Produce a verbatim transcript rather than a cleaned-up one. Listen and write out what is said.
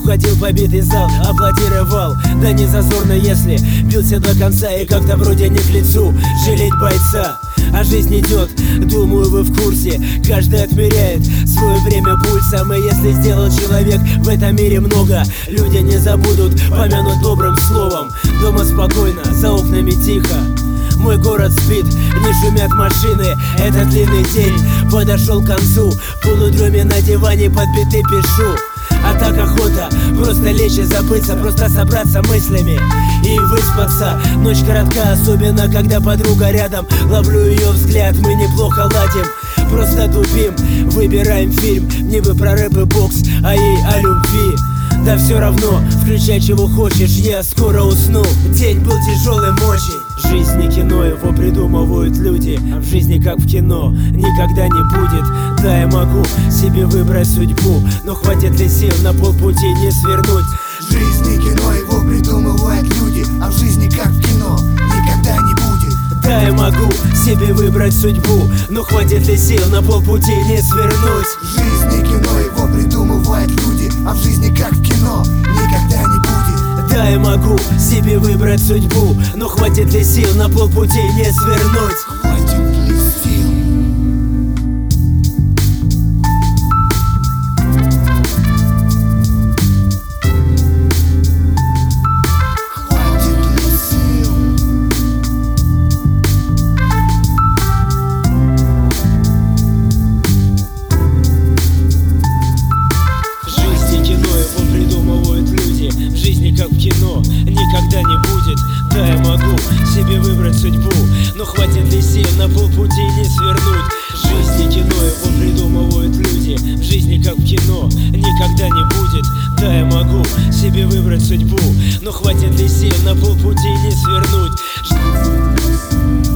входил в побитый зал, аплодировал. Да не зазорно, если бился до конца и как-то вроде не к лицу жалеть бойца. А жизнь идет, думаю, вы в курсе. Каждый отмеряет свое время пульсом. И если сделал человек в этом мире много, люди не забудут помянуть добрым словом. Дома спокойно, за окнами тихо, мой город спит, не шумят машины. Этот длинный день подошел к концу. В полудреме на диване под биты пишу. А так охота просто лечь и забыться, просто собраться мыслями и выспаться. Ночь коротка, особенно когда подруга рядом. Ловлю ее взгляд, мы неплохо ладим. Просто тупим, выбираем фильм. Не вы про рэп и бокс, а ей о любви. Да все равно, включай чего хочешь, я скоро усну. День был тяжелым очень. Жизнь не кино, его придумывают люди. А в жизни как в кино никогда не будет. Да, я могу себе выбрать судьбу, но хватит ли сил на полпути не свернуть? Жизнь не кино, его придумывают люди. А в жизни как в кино никогда не будет. Да, я могу себе выбрать судьбу, но хватит ли сил на полпути не свернуть? Жизнь не кино, его придумывают люди. А в жизни как в кино никогда не будет. Да, я могу себе выбрать судьбу, но хватит ли сил на полпути не свернуть? Хватит ли сил? Хватит ли сил? Жизнь не кино, его придумывают люди. В жизни как в кино никогда не будет. Да, я могу себе выбрать судьбу, но хватит ли сил на полпути не свернуть? Жизнь не кино, его придумывают люди. В жизни как в кино никогда не будет. Да, я могу себе выбрать судьбу, но хватит ли сил на полпути не свернуть?